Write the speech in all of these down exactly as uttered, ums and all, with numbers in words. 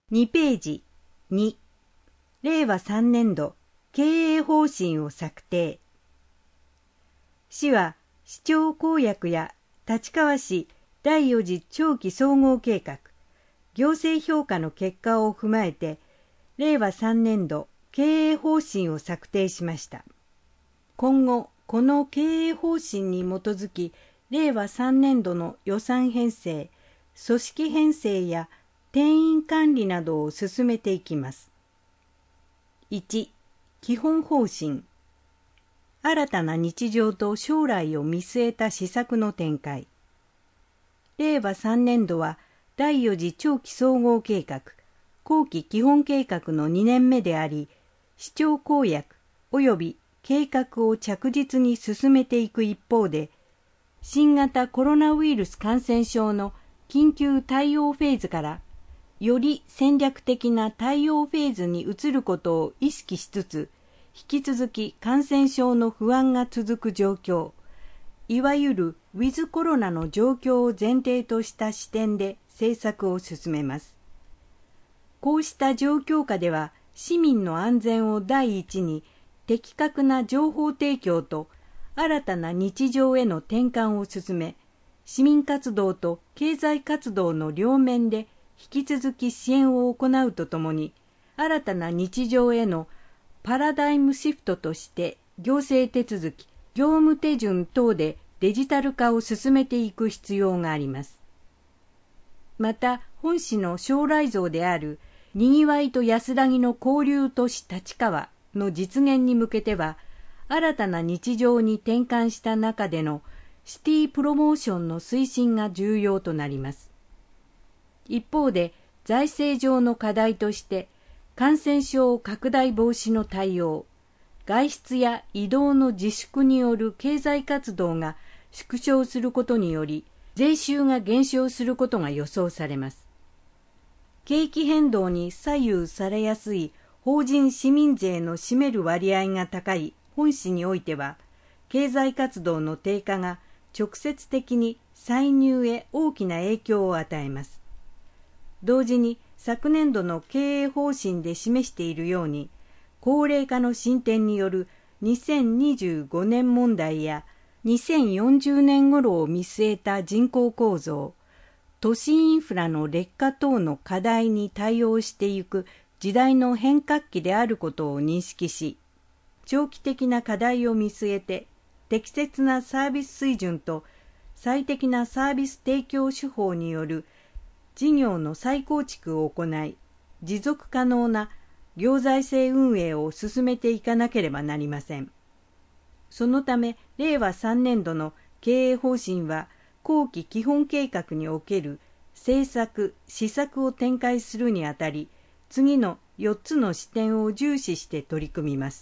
にページに、れいわさんねんど経営方針を策定。市は市長公約や立川市だいよ次長期総合計画、行政評価の結果を踏まえて、れいわさんねんど経営方針を策定しました。今後、この経営方針に基づき、れいわさんねんどの予算編成、組織編成や定員管理などを進めていきます。いち、基本方針。新たな日常と将来を見据えた施策の展開。れいわさんねんどはだいよ次長期総合計画、後期基本計画のにねんめであり、市長公約及び計画を着実に進めていく一方で、新型コロナウイルス感染症の緊急対応フェーズから、より戦略的な対応フェーズに移ることを意識しつつ、引き続き感染症の不安が続く状況、いわゆるウィズコロナの状況を前提とした視点で政策を進めます。こうした状況下では、市民の安全を第一に、的確な情報提供と新たな日常への転換を進め、市民活動と経済活動の両面で引き続き支援を行うとともに、新たな日常へのパラダイムシフトとして行政手続き、業務手順等でデジタル化を進めていく必要があります。また、本市の将来像であるにぎわいと安らぎの交流都市立川の実現に向けては、新たな日常に転換した中でのシティプロモーションの推進が重要となります。一方で、財政上の課題として、感染症拡大防止の対応、外出や移動の自粛による経済活動が縮小することにより、税収が減少することが予想されます。景気変動に左右されやすい法人市民税の占める割合が高い本市においては、経済活動の低下が直接的に歳入へ大きな影響を与えます。同時に昨年度の経営方針で示しているように、高齢化の進展によるにせんにじゅうごねん問題やにせんよんじゅうねん頃を見据えた人口構造、都市インフラの劣化等の課題に対応していく時代の変革期であることを認識し、長期的な課題を見据えて適切なサービス水準と最適なサービス提供手法による事業の再構築を行い、持続可能な行財政運営を進めていかなければなりません。そのため、れいわさんねんどの経営方針は、後期基本計画における政策・施策を展開するにあたり、次のよっつの視点を重視して取り組みます。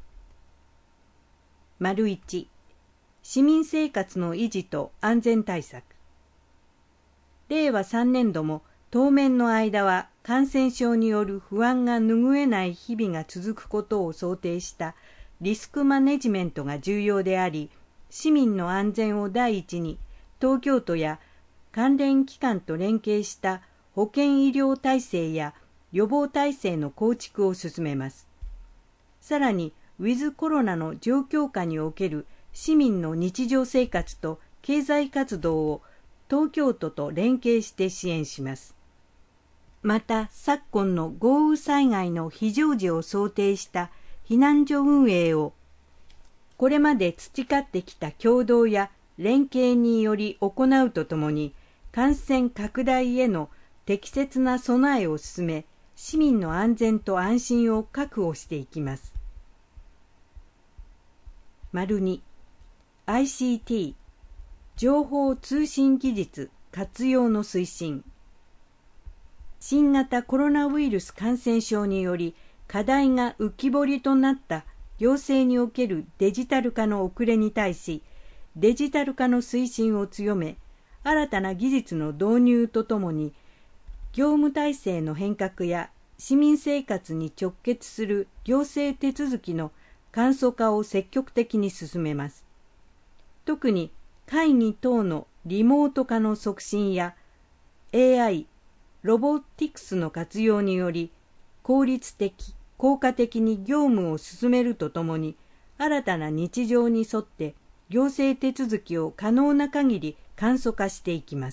丸いち、市民生活の維持と安全対策。れいわさんねんども当面の間は感染症による不安が拭えない日々が続くことを想定したリスクマネジメントが重要であり、市民の安全を第一に東京都や関連機関と連携した保健医療体制や予防体制の構築を進めます。さらに、ウィズコロナの状況下における市民の日常生活と経済活動を東京都と連携して支援します。また、昨今の豪雨災害の非常時を想定した避難所運営を、これまで培ってきた協働や連携により行うとともに、感染拡大への適切な備えを進め、市民の安全と安心を確保していきます。丸に、アイシーティー、情報通信技術活用の推進。新型コロナウイルス感染症により課題が浮き彫りとなった行政におけるデジタル化の遅れに対し、デジタル化の推進を強め、新たな技術の導入とともに、業務体制の変革や市民生活に直結する行政手続きの簡素化を積極的に進めます。特に会議等のリモート化の促進や エーアイ、 ロボティクスの活用により効率的、効果的に業務を進めるとともに、新たな日常に沿って行政手続きを可能な限り簡素化していきます。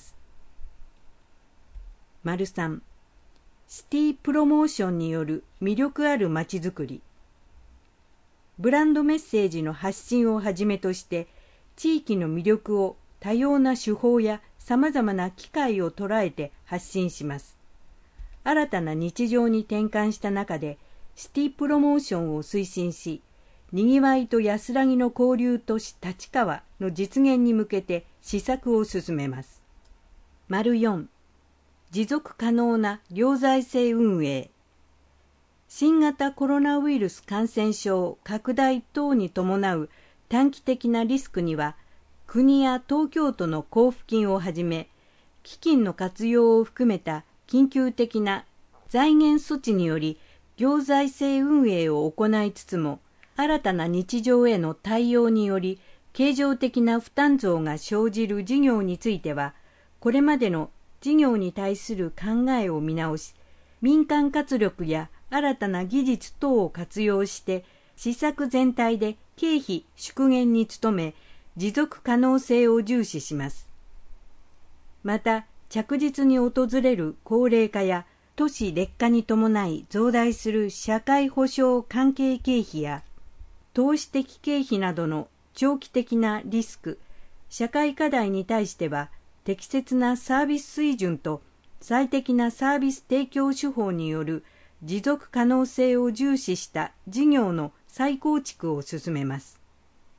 さん、シティプロモーションによる魅力あるまちづくり。ブランドメッセージの発信をはじめとして、地域の魅力を多様な手法やさまざまな機会を捉えて発信します。新たな日常に転換した中で、シティプロモーションを推進し、にぎわいと安らぎの交流都市立川の実現に向けて施策を進めます。よん、持続可能な行財政運営。新型コロナウイルス感染症拡大等に伴う短期的なリスクには、国や東京都の交付金をはじめ、基金の活用を含めた緊急的な財源措置により行財政運営を行いつつも、新たな日常への対応により経常的な負担増が生じる事業については、これまでの事業に対する考えを見直し、民間活力や新たな技術等を活用して施策全体で経費縮減に努め、持続可能性を重視します。また、着実に訪れる高齢化や都市劣化に伴い増大する社会保障関係経費や投資的経費などの長期的なリスク、社会課題に対しては、適切なサービス水準と最適なサービス提供手法による持続可能性を重視した事業の再構築を進めます。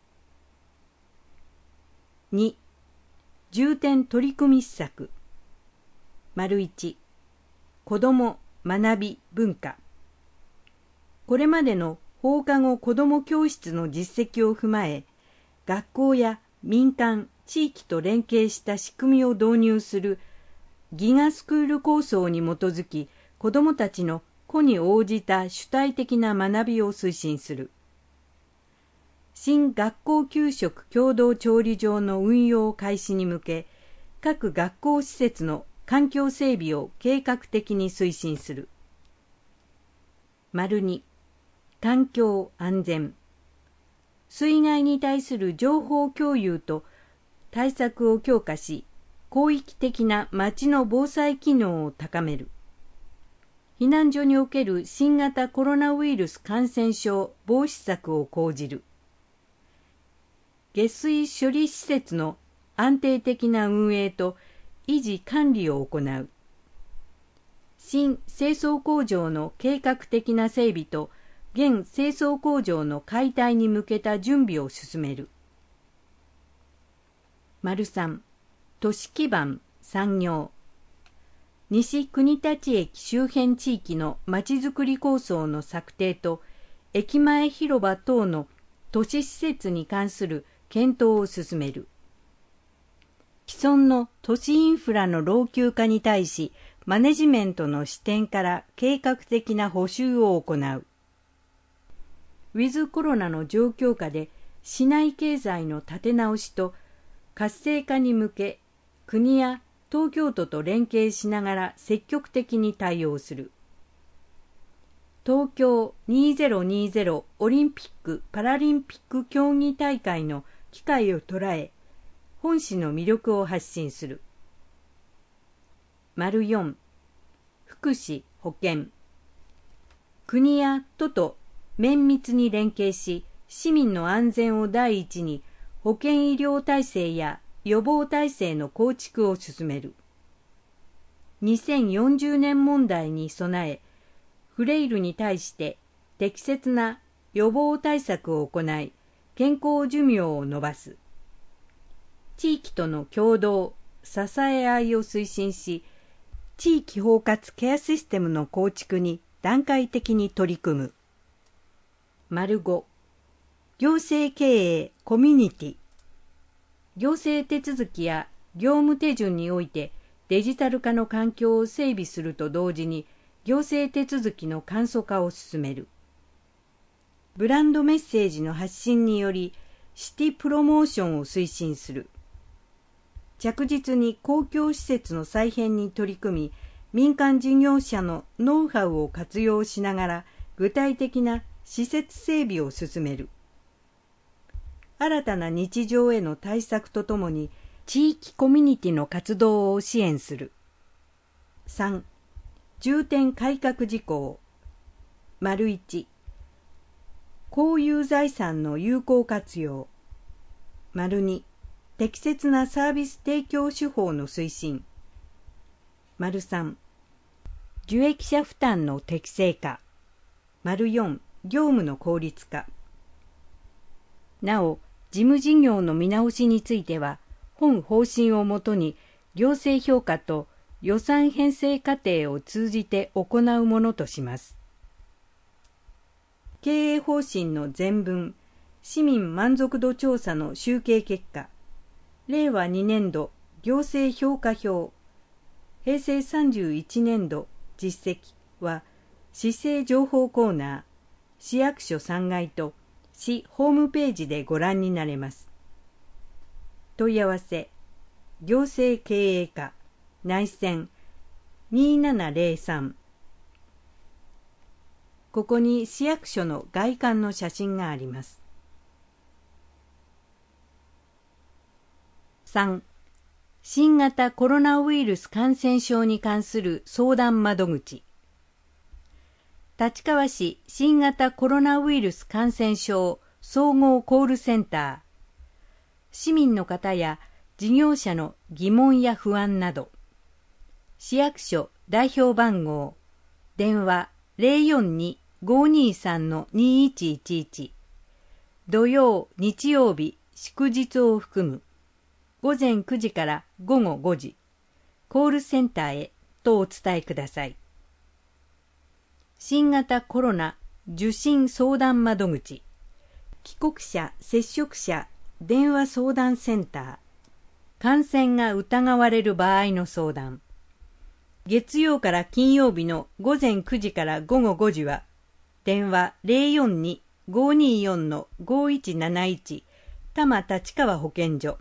に、重点取り組み施策。いち、子ども、学び、文化。これまでの放課後子ども教室の実績を踏まえ、学校や民間、地域と連携した仕組みを導入するギガスクール構想に基づき、子どもたちの個に応じた主体的な学びを推進する。新学校給食共同調理場の運用開始に向け、各学校施設の環境整備を計画的に推進する。に、環境安全。水害に対する情報共有と対策を強化し、広域的な町の防災機能を高める。避難所における新型コロナウイルス感染症防止策を講じる。下水処理施設の安定的な運営と維持管理を行う。新清掃工場の計画的な整備と現清掃工場の解体に向けた準備を進める。さん、都市基盤、産業。西国立駅周辺地域のまちづくり構想の策定と、駅前広場等の都市施設に関する検討を進める。既存の都市インフラの老朽化に対し、マネジメントの視点から計画的な補修を行う。ウィズコロナの状況下で市内経済の立て直しと活性化に向け、国や東京都と連携しながら積極的に対応する。東京にせんにじゅうオリンピック・パラリンピック競技大会の機会を捉え、本市の魅力を発信する。よん、福祉・保健。国や都と綿密に連携し、市民の安全を第一に保健医療体制や予防体制の構築を進める。にせんよんじゅうねん問題に備え、フレイルに対して適切な予防対策を行い、健康寿命を延ばす。地域との協働、支え合いを推進し、地域包括ケアシステムの構築に段階的に取り組む。ご、行政経営コミュニティ。行政手続きや業務手順においてデジタル化の環境を整備すると同時に、行政手続きの簡素化を進める。ブランドメッセージの発信によりシティプロモーションを推進する。着実に公共施設の再編に取り組み、 民間事業者のノウハウを活用しながら具体的な施設整備を進める。新たな日常への対策とともに地域コミュニティの活動を支援する。さん. 重点改革事項。丸いち、公有財産の有効活用。丸に、適切なサービス提供手法の推進。丸さん、受益者負担の適正化。丸よん、業務の効率化。なお、事務事業の見直しについては、本方針をもとに行政評価と予算編成過程を通じて行うものとします。経営方針の前文、市民満足度調査の集計結果、れいわにねんど行政評価表、へいせいさんじゅういちねんど実績は、市政情報コーナー、市役所さんがいと市ホームページでご覧になれます。問い合わせ、行政経営課、内線にーななぜろさん。ここに市役所の外観の写真があります。さん. 新型コロナウイルス感染症に関する相談窓口。立川市新型コロナウイルス感染症総合コールセンター。市民の方や事業者の疑問や不安など。市役所代表番号、電話 ゼロよんに ごーにーさん にーいちいちいち。土曜、日曜日、祝日を含む。ごぜんくじからごごごじ。コールセンターへとお伝えください。新型コロナ受診相談窓口。帰国者・接触者電話相談センター。感染が疑われる場合の相談。月曜から金曜日のごぜんくじからごごごじは、電話 ゼロよんに ごーにーよん ごーいちなないち 多摩立川保健所。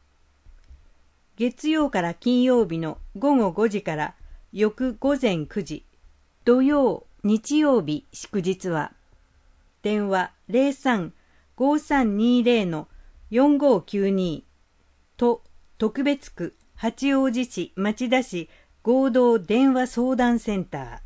月曜から金曜日のごごごじから翌ごぜんくじ、土曜、日曜日、祝日は、電話 ゼロさん ごーさんにーゼロ よんごーきゅうに と特別区八王子市町田市合同電話相談センター。